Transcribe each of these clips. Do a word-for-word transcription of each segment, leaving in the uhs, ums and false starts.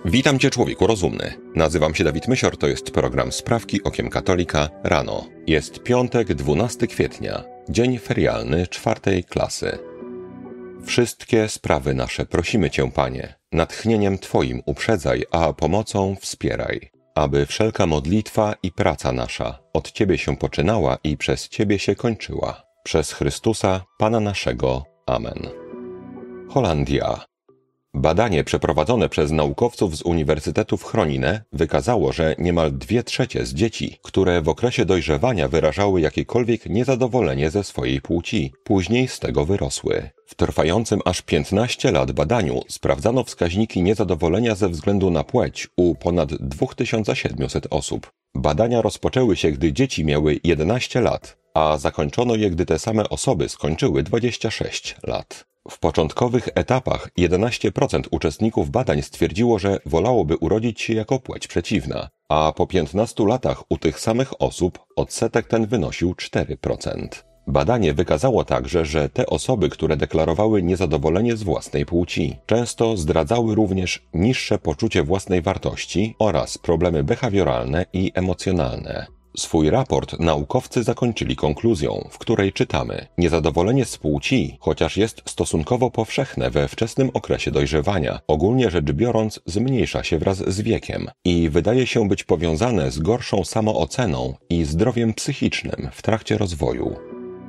Witam Cię, człowieku rozumny. Nazywam się Dawid Mysior, to jest program Sprawki Okiem Katolika rano. Jest piątek, dwunastego kwietnia, dzień ferialny czwartej klasy. Wszystkie sprawy nasze prosimy Cię, Panie, natchnieniem Twoim uprzedzaj, a pomocą wspieraj, aby wszelka modlitwa i praca nasza od Ciebie się poczynała i przez Ciebie się kończyła. Przez Chrystusa, Pana naszego. Amen. Holandia. Badanie przeprowadzone przez naukowców z Uniwersytetu w Groningen wykazało, że niemal dwie trzecie z dzieci, które w okresie dojrzewania wyrażały jakiekolwiek niezadowolenie ze swojej płci, później z tego wyrosły. W trwającym aż piętnaście lat badaniu sprawdzano wskaźniki niezadowolenia ze względu na płeć u ponad dwa tysiące siedemset osób. Badania rozpoczęły się, gdy dzieci miały jedenaście lat, a zakończono je, gdy te same osoby skończyły dwadzieścia sześć lat. W początkowych etapach jedenaście procent uczestników badań stwierdziło, że wolałoby urodzić się jako płeć przeciwna, a po piętnastu latach u tych samych osób odsetek ten wynosił cztery procent. Badanie wykazało także, że te osoby, które deklarowały niezadowolenie z własnej płci, często zdradzały również niższe poczucie własnej wartości oraz problemy behawioralne i emocjonalne. Swój raport naukowcy zakończyli konkluzją, w której czytamy: niezadowolenie z płci, chociaż jest stosunkowo powszechne we wczesnym okresie dojrzewania, ogólnie rzecz biorąc zmniejsza się wraz z wiekiem i wydaje się być powiązane z gorszą samooceną i zdrowiem psychicznym w trakcie rozwoju.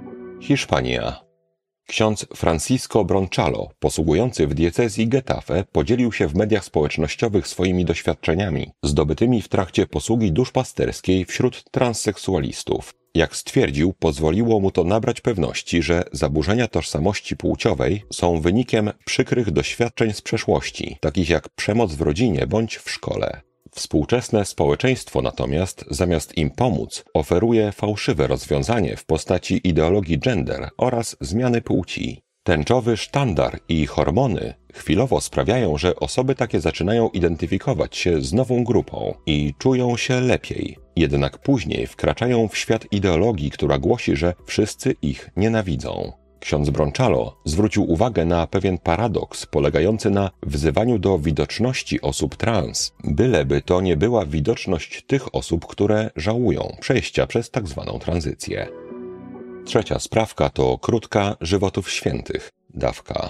Hiszpania. Ksiądz Francisco Bronchalo, posługujący w diecezji Getafe, podzielił się w mediach społecznościowych swoimi doświadczeniami zdobytymi w trakcie posługi duszpasterskiej wśród transseksualistów. Jak stwierdził, pozwoliło mu to nabrać pewności, że zaburzenia tożsamości płciowej są wynikiem przykrych doświadczeń z przeszłości, takich jak przemoc w rodzinie bądź w szkole. Współczesne społeczeństwo natomiast, zamiast im pomóc, oferuje fałszywe rozwiązanie w postaci ideologii gender oraz zmiany płci. Tęczowy sztandar i hormony chwilowo sprawiają, że osoby takie zaczynają identyfikować się z nową grupą i czują się lepiej. Jednak później wkraczają w świat ideologii, która głosi, że wszyscy ich nienawidzą. Ksiądz Bronchalo zwrócił uwagę na pewien paradoks polegający na wzywaniu do widoczności osób trans, byleby to nie była widoczność tych osób, które żałują przejścia przez tak zwaną tranzycję. Trzecia sprawka to krótka żywotów świętych, dawka.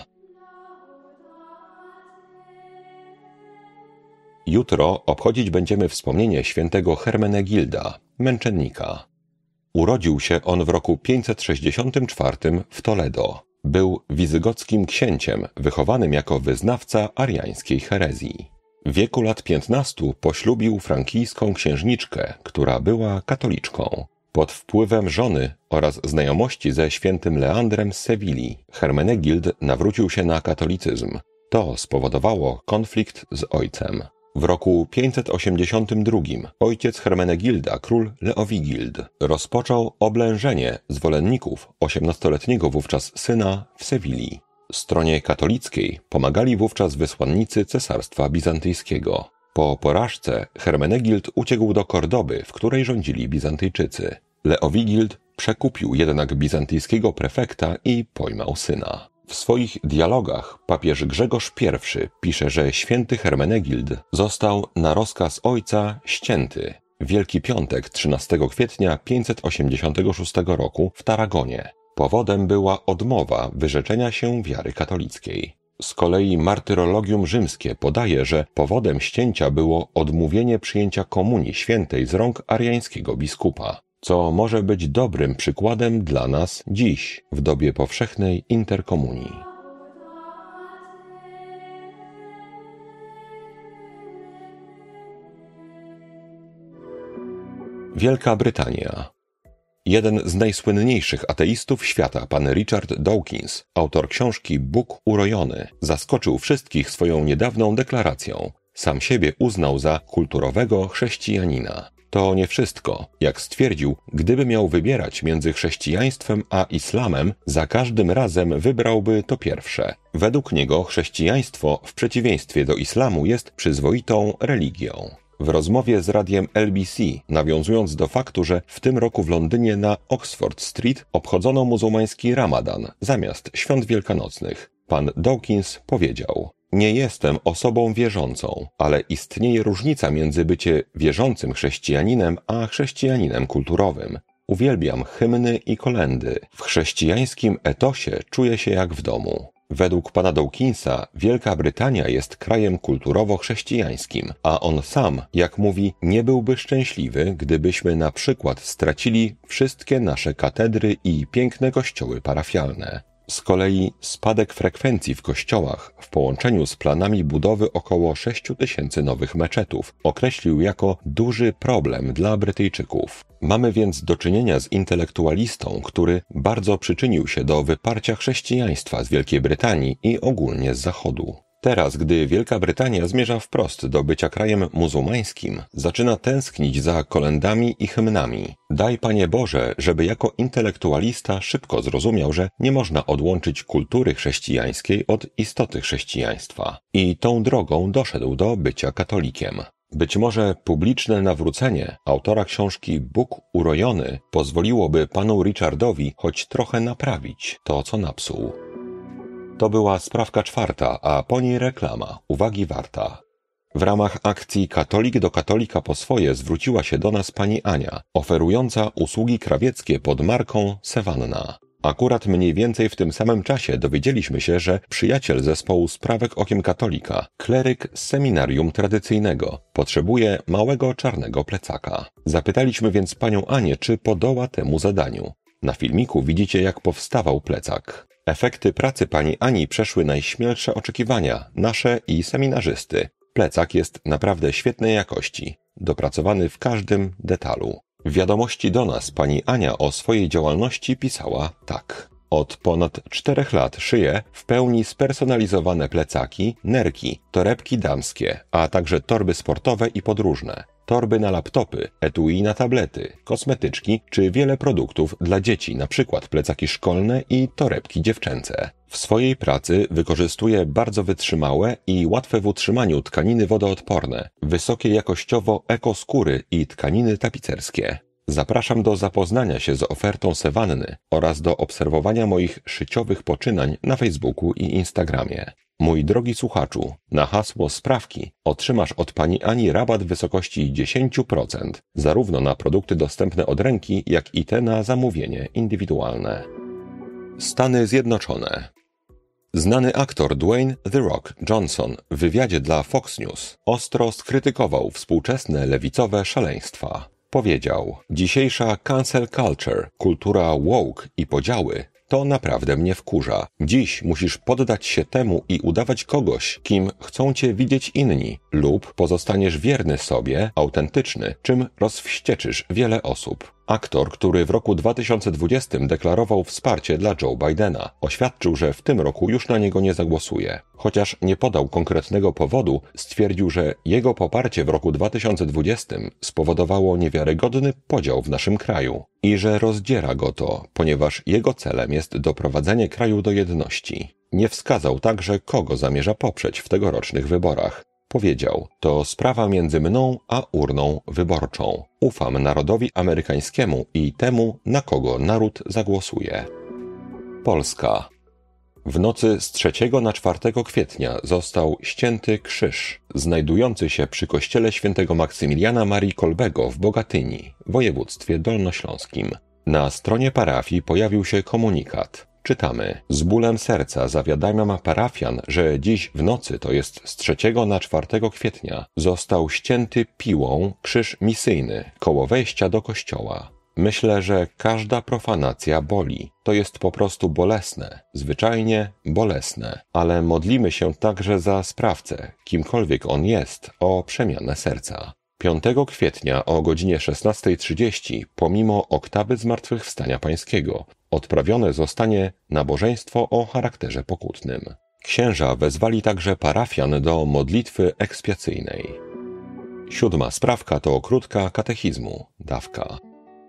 Jutro obchodzić będziemy wspomnienie świętego Hermenegilda, męczennika. Urodził się on w roku pięćset sześćdziesiątym czwartym w Toledo. Był wizygockim księciem, wychowanym jako wyznawca ariańskiej herezji. W wieku lat piętnastu poślubił frankijską księżniczkę, która była katoliczką. Pod wpływem żony oraz znajomości ze świętym Leandrem z Sewilli, Hermenegild nawrócił się na katolicyzm. To spowodowało konflikt z ojcem. W roku pięćset osiemdziesiątym drugim ojciec Hermenegilda, król Leowigild, rozpoczął oblężenie zwolenników osiemnastoletniego wówczas syna w Sewilli. Stronie katolickiej pomagali wówczas wysłannicy Cesarstwa Bizantyjskiego. Po porażce Hermenegild uciekł do Kordoby, w której rządzili Bizantyjczycy. Leowigild przekupił jednak bizantyjskiego prefekta i pojmał syna. W swoich dialogach papież Grzegorz I pisze, że święty Hermenegild został na rozkaz ojca ścięty Wielki Piątek trzynastego kwietnia pięćset osiemdziesiątego szóstego roku w Tarragonie. Powodem była odmowa wyrzeczenia się wiary katolickiej. Z kolei Martyrologium Rzymskie podaje, że powodem ścięcia było odmówienie przyjęcia komunii świętej z rąk ariańskiego biskupa, co może być dobrym przykładem dla nas dziś, w dobie powszechnej interkomunii. Wielka Brytania. Jeden z najsłynniejszych ateistów świata, pan Richard Dawkins, autor książki Bóg urojony, zaskoczył wszystkich swoją niedawną deklaracją. Sam siebie uznał za kulturowego chrześcijanina. To nie wszystko. Jak stwierdził, gdyby miał wybierać między chrześcijaństwem a islamem, za każdym razem wybrałby to pierwsze. Według niego chrześcijaństwo, w przeciwieństwie do islamu, jest przyzwoitą religią. W rozmowie z radiem L B C, nawiązując do faktu, że w tym roku w Londynie na Oxford Street obchodzono muzułmański Ramadan zamiast świąt wielkanocnych, pan Dawkins powiedział: Nie jestem osobą wierzącą, ale istnieje różnica między bycie wierzącym chrześcijaninem a chrześcijaninem kulturowym. Uwielbiam hymny i kolędy. W chrześcijańskim etosie czuję się jak w domu. Według pana Dawkinsa Wielka Brytania jest krajem kulturowo-chrześcijańskim, a on sam, jak mówi, nie byłby szczęśliwy, gdybyśmy na przykład stracili wszystkie nasze katedry i piękne kościoły parafialne. Z kolei spadek frekwencji w kościołach w połączeniu z planami budowy około sześciu tysięcy nowych meczetów określił jako duży problem dla Brytyjczyków. Mamy więc do czynienia z intelektualistą, który bardzo przyczynił się do wyparcia chrześcijaństwa z Wielkiej Brytanii i ogólnie z Zachodu. Teraz, gdy Wielka Brytania zmierza wprost do bycia krajem muzułmańskim, zaczyna tęsknić za kolędami i hymnami. Daj, Panie Boże, żeby jako intelektualista szybko zrozumiał, że nie można odłączyć kultury chrześcijańskiej od istoty chrześcijaństwa. I tą drogą doszedł do bycia katolikiem. Być może publiczne nawrócenie autora książki Bóg urojony pozwoliłoby panu Richardowi choć trochę naprawić to, co napsuł. To była sprawka czwarta, a po niej reklama, uwagi warta. W ramach akcji Katolik do katolika po swoje zwróciła się do nas pani Ania, oferująca usługi krawieckie pod marką Sewanna. Akurat mniej więcej w tym samym czasie dowiedzieliśmy się, że przyjaciel zespołu Sprawek Okiem Katolika, kleryk z seminarium tradycyjnego, potrzebuje małego czarnego plecaka. Zapytaliśmy więc panią Anię, czy podoła temu zadaniu. Na filmiku widzicie, jak powstawał plecak. Efekty pracy pani Ani przeszły najśmielsze oczekiwania, nasze i seminarzysty. Plecak jest naprawdę świetnej jakości, dopracowany w każdym detalu. W wiadomości do nas pani Ania o swojej działalności pisała tak. Od ponad czterech lat szyję w pełni spersonalizowane plecaki, nerki, torebki damskie, a także torby sportowe i podróżne, torby na laptopy, etui na tablety, kosmetyczki czy wiele produktów dla dzieci, np. plecaki szkolne i torebki dziewczęce. W swojej pracy wykorzystuję bardzo wytrzymałe i łatwe w utrzymaniu tkaniny wodoodporne, wysokie jakościowo ekoskóry i tkaniny tapicerskie. Zapraszam do zapoznania się z ofertą Sewanny oraz do obserwowania moich szyciowych poczynań na Facebooku i Instagramie. Mój drogi słuchaczu, na hasło sprawki otrzymasz od pani Ani rabat w wysokości dziesięć procent, zarówno na produkty dostępne od ręki, jak i te na zamówienie indywidualne. Stany Zjednoczone. Znany aktor Dwayne The Rock Johnson w wywiadzie dla Fox News ostro skrytykował współczesne lewicowe szaleństwa. Powiedział: dzisiejsza cancel culture, kultura woke i podziały, to naprawdę mnie wkurza. Dziś musisz poddać się temu i udawać kogoś, kim chcą cię widzieć inni, lub pozostaniesz wierny sobie, autentyczny, czym rozwścieczysz wiele osób. Aktor, który w roku dwa tysiące dwudziestym deklarował wsparcie dla Joe Bidena, oświadczył, że w tym roku już na niego nie zagłosuje. Chociaż nie podał konkretnego powodu, stwierdził, że jego poparcie w roku dwa tysiące dwudziestym spowodowało niewiarygodny podział w naszym kraju i że rozdziera go to, ponieważ jego celem jest doprowadzenie kraju do jedności. Nie wskazał także, kogo zamierza poprzeć w tegorocznych wyborach. Powiedział: to sprawa między mną a urną wyborczą. Ufam narodowi amerykańskiemu i temu, na kogo naród zagłosuje. Polska. W nocy z trzeciego na czwartego kwietnia został ścięty krzyż, znajdujący się przy kościele świętego Maksymiliana Marii Kolbego w Bogatyni, w województwie dolnośląskim. Na stronie parafii pojawił się komunikat. Czytamy: z bólem serca zawiadamiam parafian, że dziś w nocy, to jest z trzeciego na czwartego kwietnia, został ścięty piłą krzyż misyjny koło wejścia do kościoła. Myślę, że każda profanacja boli. To jest po prostu bolesne, zwyczajnie bolesne. Ale modlimy się także za sprawcę, kimkolwiek on jest, o przemianę serca. piątego kwietnia o godzinie szesnastej trzydzieści, pomimo oktawy Zmartwychwstania Pańskiego, odprawione zostanie nabożeństwo o charakterze pokutnym. Księża wezwali także parafian do modlitwy ekspiacyjnej. Siódma sprawka to krótka katechizmu, dawka.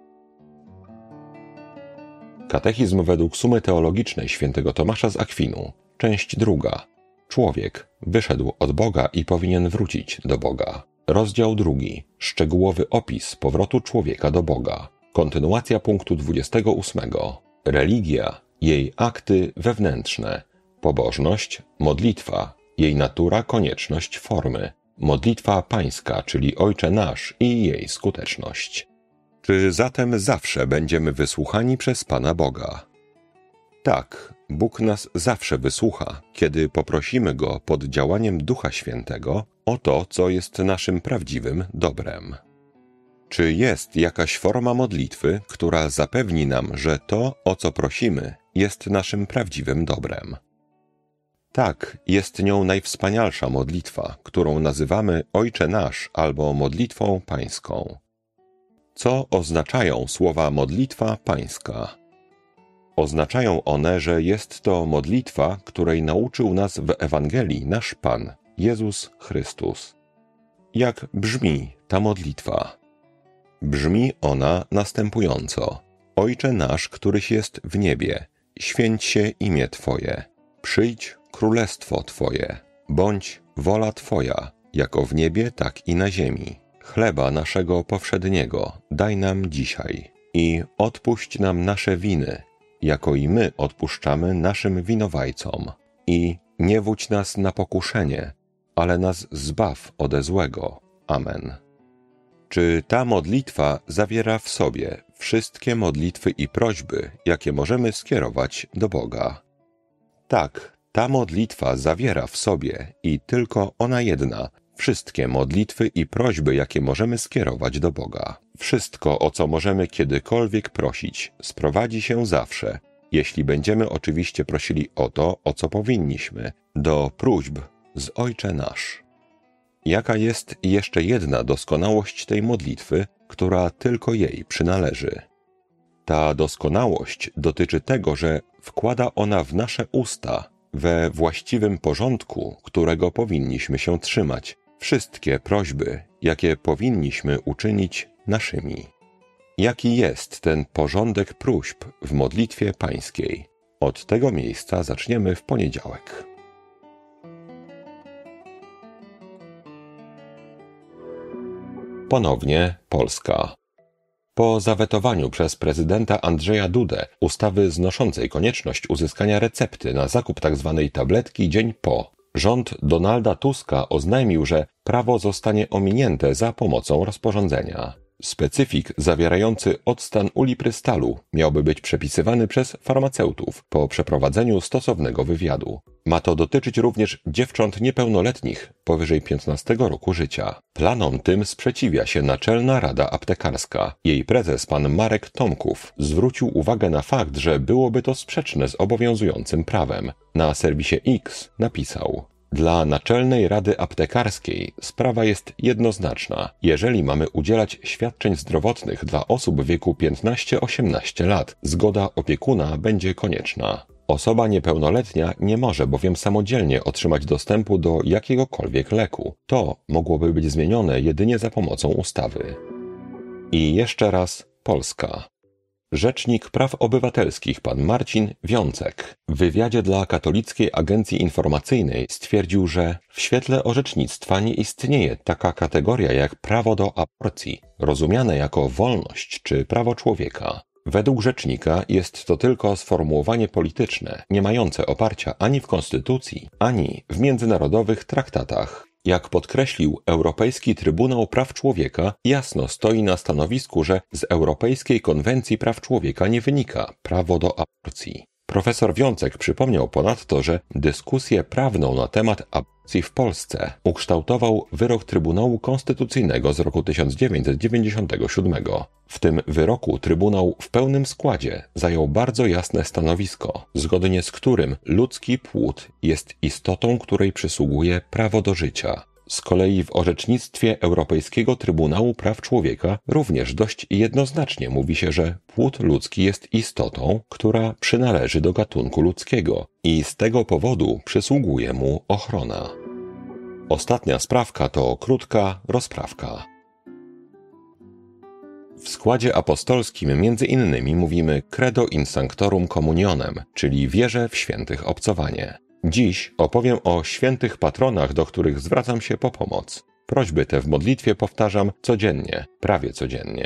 Katechizm według sumy teologicznej świętego Tomasza z Akwinu, część druga. Człowiek wyszedł od Boga i powinien wrócić do Boga. Rozdział drugi. Szczegółowy opis powrotu człowieka do Boga. Kontynuacja punktu dwudziestego ósmego. Religia, jej akty wewnętrzne, pobożność, modlitwa, jej natura, konieczność, formy. Modlitwa pańska, czyli Ojcze Nasz i jej skuteczność. Czy zatem zawsze będziemy wysłuchani przez Pana Boga? Tak, Bóg nas zawsze wysłucha, kiedy poprosimy Go pod działaniem Ducha Świętego o to, co jest naszym prawdziwym dobrem. Czy jest jakaś forma modlitwy, która zapewni nam, że to, o co prosimy, jest naszym prawdziwym dobrem? Tak, jest nią najwspanialsza modlitwa, którą nazywamy Ojcze Nasz albo modlitwą pańską. Co oznaczają słowa modlitwa pańska? Oznaczają one, że jest to modlitwa, której nauczył nas w Ewangelii nasz Pan, Jezus Chrystus. Jak brzmi ta modlitwa? Brzmi ona następująco. Ojcze nasz, któryś jest w niebie, święć się imię Twoje. Przyjdź królestwo Twoje. Bądź wola Twoja, jako w niebie, tak i na ziemi. Chleba naszego powszedniego daj nam dzisiaj i odpuść nam nasze winy, jako i my odpuszczamy naszym winowajcom. I nie wódź nas na pokuszenie, ale nas zbaw ode złego. Amen. Czy ta modlitwa zawiera w sobie wszystkie modlitwy i prośby, jakie możemy skierować do Boga? Tak, ta modlitwa zawiera w sobie i tylko ona jedna wszystkie modlitwy i prośby, jakie możemy skierować do Boga. Wszystko, o co możemy kiedykolwiek prosić, sprowadzi się zawsze, jeśli będziemy oczywiście prosili o to, o co powinniśmy, do próśb z Ojcze Nasz. Jaka jest jeszcze jedna doskonałość tej modlitwy, która tylko jej przynależy? Ta doskonałość dotyczy tego, że wkłada ona w nasze usta, we właściwym porządku, którego powinniśmy się trzymać, wszystkie prośby, jakie powinniśmy uczynić naszymi. Jaki jest ten porządek próśb w modlitwie pańskiej? Od tego miejsca zaczniemy w poniedziałek. Ponownie Polska. Po zawetowaniu przez prezydenta Andrzeja Dudę ustawy znoszącej konieczność uzyskania recepty na zakup tzw. tabletki dzień po, rząd Donalda Tuska oznajmił, że prawo zostanie ominięte za pomocą rozporządzenia. Specyfik zawierający octan uliprystalu miałby być przepisywany przez farmaceutów po przeprowadzeniu stosownego wywiadu. Ma to dotyczyć również dziewcząt niepełnoletnich powyżej piętnastego roku życia. Planom tym sprzeciwia się Naczelna Rada Aptekarska. Jej prezes pan Marek Tomków zwrócił uwagę na fakt, że byłoby to sprzeczne z obowiązującym prawem. Na serwisie X napisał: dla Naczelnej Rady Aptekarskiej sprawa jest jednoznaczna. Jeżeli mamy udzielać świadczeń zdrowotnych dla osób w wieku piętnaście osiemnaście lat, zgoda opiekuna będzie konieczna. Osoba niepełnoletnia nie może bowiem samodzielnie otrzymać dostępu do jakiegokolwiek leku. To mogłoby być zmienione jedynie za pomocą ustawy. I jeszcze raz Polska. Rzecznik Praw Obywatelskich pan Marcin Wiącek w wywiadzie dla Katolickiej Agencji Informacyjnej stwierdził, że w świetle orzecznictwa nie istnieje taka kategoria jak prawo do aborcji, rozumiane jako wolność czy prawo człowieka. Według rzecznika jest to tylko sformułowanie polityczne, nie mające oparcia ani w konstytucji, ani w międzynarodowych traktatach. Jak podkreślił Europejski Trybunał Praw Człowieka, jasno stoi na stanowisku, że z Europejskiej Konwencji Praw Człowieka nie wynika prawo do aborcji. Profesor Wiącek przypomniał ponadto, że dyskusję prawną na temat aborcji w Polsce ukształtował wyrok Trybunału Konstytucyjnego z roku tysiąc dziewięćset dziewięćdziesiątego siódmego. W tym wyroku Trybunał w pełnym składzie zajął bardzo jasne stanowisko, zgodnie z którym ludzki płód jest istotą, której przysługuje prawo do życia. Z kolei w orzecznictwie Europejskiego Trybunału Praw Człowieka również dość jednoznacznie mówi się, że płód ludzki jest istotą, która przynależy do gatunku ludzkiego i z tego powodu przysługuje mu ochrona. Ostatnia sprawka to krótka rozprawka. W składzie apostolskim między innymi mówimy Credo in Sanctorum Communionem, czyli wierzę w świętych obcowanie. Dziś opowiem o świętych patronach, do których zwracam się po pomoc. Prośby te w modlitwie powtarzam codziennie, prawie codziennie.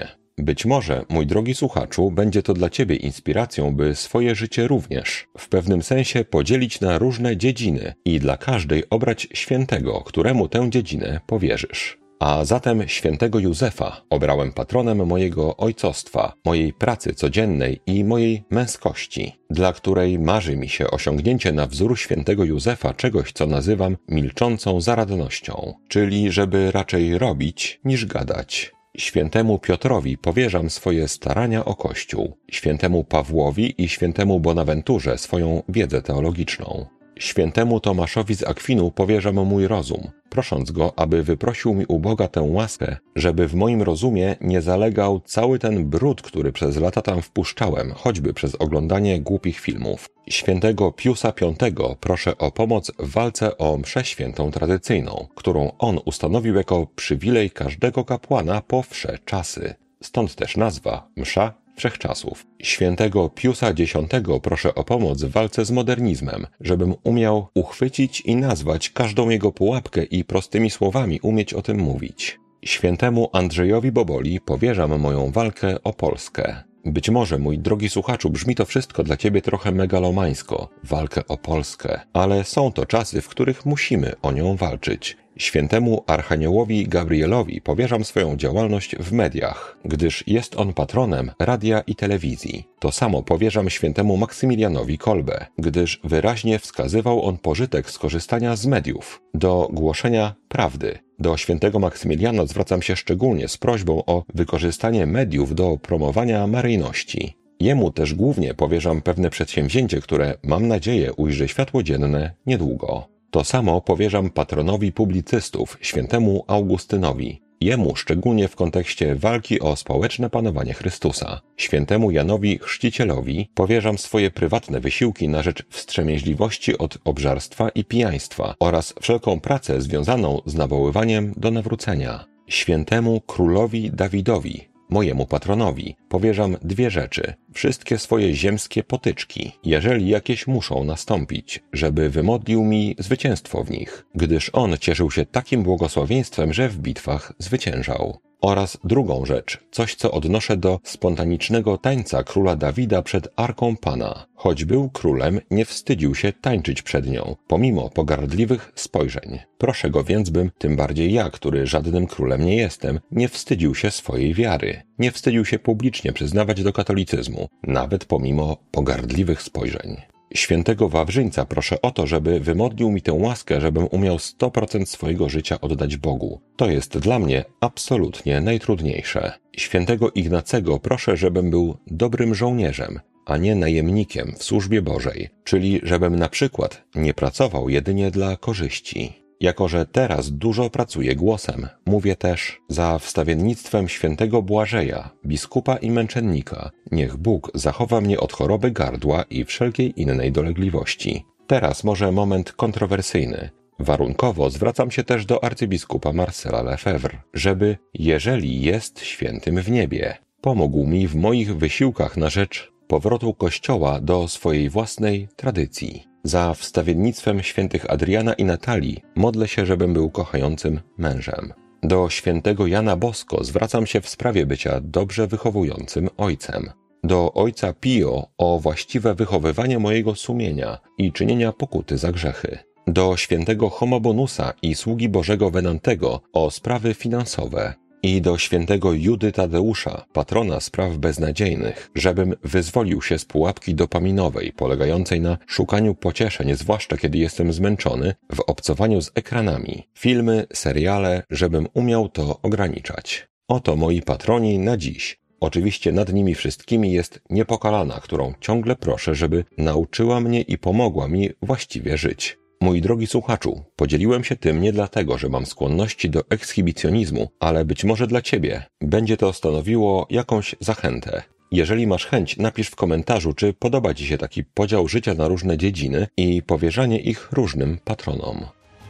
Być może, mój drogi słuchaczu, będzie to dla Ciebie inspiracją, by swoje życie również w pewnym sensie podzielić na różne dziedziny i dla każdej obrać świętego, któremu tę dziedzinę powierzysz. A zatem świętego Józefa obrałem patronem mojego ojcostwa, mojej pracy codziennej i mojej męskości, dla której marzy mi się osiągnięcie na wzór świętego Józefa czegoś, co nazywam milczącą zaradnością, czyli żeby raczej robić niż gadać. Świętemu Piotrowi powierzam swoje starania o Kościół, świętemu Pawłowi i świętemu Bonaventurze swoją wiedzę teologiczną. Świętemu Tomaszowi z Akwinu powierzam mój rozum, prosząc go, aby wyprosił mi u Boga tę łaskę, żeby w moim rozumie nie zalegał cały ten brud, który przez lata tam wpuszczałem, choćby przez oglądanie głupich filmów. Świętego Piusa Piątego proszę o pomoc w walce o mszę świętą tradycyjną, którą on ustanowił jako przywilej każdego kapłana po wsze czasy. Stąd też nazwa msza wszechczasów. Świętego Piusa Dziesiątego proszę o pomoc w walce z modernizmem, żebym umiał uchwycić i nazwać każdą jego pułapkę i prostymi słowami umieć o tym mówić. Świętemu Andrzejowi Boboli powierzam moją walkę o Polskę. Być może, mój drogi słuchaczu, brzmi to wszystko dla Ciebie trochę megalomańsko, walkę o Polskę, ale są to czasy, w których musimy o nią walczyć. Świętemu Archaniołowi Gabrielowi powierzam swoją działalność w mediach, gdyż jest on patronem radia i telewizji. To samo powierzam świętemu Maksymilianowi Kolbe, gdyż wyraźnie wskazywał on pożytek skorzystania z mediów do głoszenia prawdy. Do świętego Maksymiliana zwracam się szczególnie z prośbą o wykorzystanie mediów do promowania maryjności. Jemu też głównie powierzam pewne przedsięwzięcie, które, mam nadzieję, ujrzy światło dzienne niedługo. To samo powierzam patronowi publicystów, świętemu Augustynowi. Jemu szczególnie w kontekście walki o społeczne panowanie Chrystusa. Świętemu Janowi Chrzcicielowi powierzam swoje prywatne wysiłki na rzecz wstrzemięźliwości od obżarstwa i pijaństwa oraz wszelką pracę związaną z nawoływaniem do nawrócenia. Świętemu Królowi Dawidowi, mojemu patronowi, powierzam dwie rzeczy, wszystkie swoje ziemskie potyczki, jeżeli jakieś muszą nastąpić, żeby wymodlił mi zwycięstwo w nich, gdyż on cieszył się takim błogosławieństwem, że w bitwach zwyciężał. Oraz drugą rzecz, coś co odnoszę do spontanicznego tańca króla Dawida przed Arką Pana. Choć był królem, nie wstydził się tańczyć przed nią, pomimo pogardliwych spojrzeń. Proszę go więc, bym, tym bardziej ja, który żadnym królem nie jestem, nie wstydził się swojej wiary. Nie wstydził się publicznie przyznawać do katolicyzmu, nawet pomimo pogardliwych spojrzeń. Świętego Wawrzyńca proszę o to, żeby wymodlił mi tę łaskę, żebym umiał sto procent swojego życia oddać Bogu. To jest dla mnie absolutnie najtrudniejsze. Świętego Ignacego proszę, żebym był dobrym żołnierzem, a nie najemnikiem w służbie Bożej, czyli żebym na przykład nie pracował jedynie dla korzyści. Jako że teraz dużo pracuję głosem, mówię też za wstawiennictwem świętego Błażeja, biskupa i męczennika. Niech Bóg zachowa mnie od choroby gardła i wszelkiej innej dolegliwości. Teraz może moment kontrowersyjny. Warunkowo zwracam się też do arcybiskupa Marcela Lefebvre, żeby, jeżeli jest świętym w niebie, pomógł mi w moich wysiłkach na rzecz powrotu Kościoła do swojej własnej tradycji. Za wstawiennictwem świętych Adriana i Natalii modlę się, żebym był kochającym mężem. Do świętego Jana Bosko zwracam się w sprawie bycia dobrze wychowującym ojcem. Do ojca Pio o właściwe wychowywanie mojego sumienia i czynienia pokuty za grzechy. Do świętego Homobonusa i sługi Bożego Venantego o sprawy finansowe. I do świętego Judy Tadeusza, patrona spraw beznadziejnych, żebym wyzwolił się z pułapki dopaminowej, polegającej na szukaniu pocieszeń, zwłaszcza kiedy jestem zmęczony, w obcowaniu z ekranami, filmy, seriale, żebym umiał to ograniczać. Oto moi patroni na dziś. Oczywiście nad nimi wszystkimi jest Niepokalana, którą ciągle proszę, żeby nauczyła mnie i pomogła mi właściwie żyć. Mój drogi słuchaczu, podzieliłem się tym nie dlatego, że mam skłonności do ekshibicjonizmu, ale być może dla Ciebie będzie to stanowiło jakąś zachętę. Jeżeli masz chęć, napisz w komentarzu, czy podoba Ci się taki podział życia na różne dziedziny i powierzanie ich różnym patronom.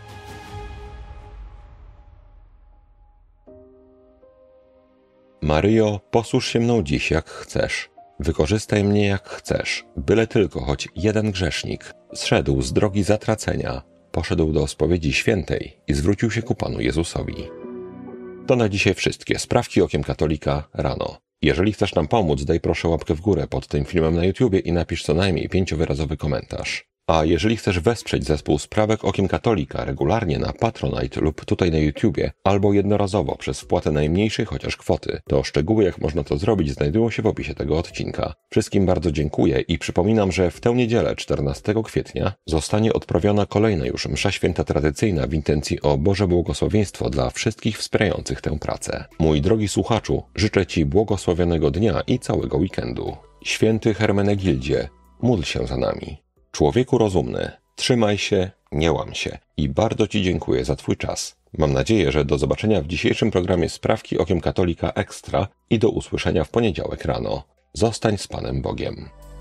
Maryjo, posłuż się mną dziś jak chcesz. Wykorzystaj mnie jak chcesz, byle tylko choć jeden grzesznik zszedł z drogi zatracenia, poszedł do spowiedzi świętej i zwrócił się ku Panu Jezusowi. To na dzisiaj wszystkie sprawki okiem katolika rano. Jeżeli chcesz nam pomóc, daj proszę łapkę w górę pod tym filmem na YouTubie i napisz co najmniej pięciowyrazowy komentarz. A jeżeli chcesz wesprzeć zespół Sprawek Okiem Katolika regularnie na Patronite lub tutaj na YouTubie, albo jednorazowo przez wpłatę najmniejszej chociaż kwoty, to szczegóły jak można to zrobić znajdują się w opisie tego odcinka. Wszystkim bardzo dziękuję i przypominam, że w tę niedzielę czternastego kwietnia zostanie odprawiona kolejna już msza święta tradycyjna w intencji o Boże błogosławieństwo dla wszystkich wspierających tę pracę. Mój drogi słuchaczu, życzę Ci błogosławionego dnia i całego weekendu. Święty Hermenegildzie, módl się za nami. Człowieku rozumny, trzymaj się, nie łam się i bardzo Ci dziękuję za Twój czas. Mam nadzieję, że do zobaczenia w dzisiejszym programie Sprawki Okiem Katolika Ekstra i do usłyszenia w poniedziałek rano. Zostań z Panem Bogiem.